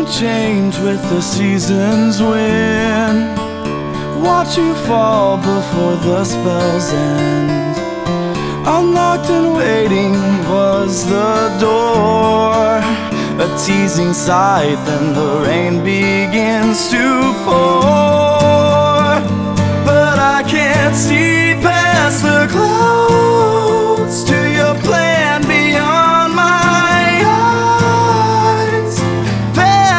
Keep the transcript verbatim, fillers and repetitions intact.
change with the seasons when watch you fall before the spell's end. Unlocked and waiting was the door, a teasing sight, then the rain begins to pour. But I can't see past the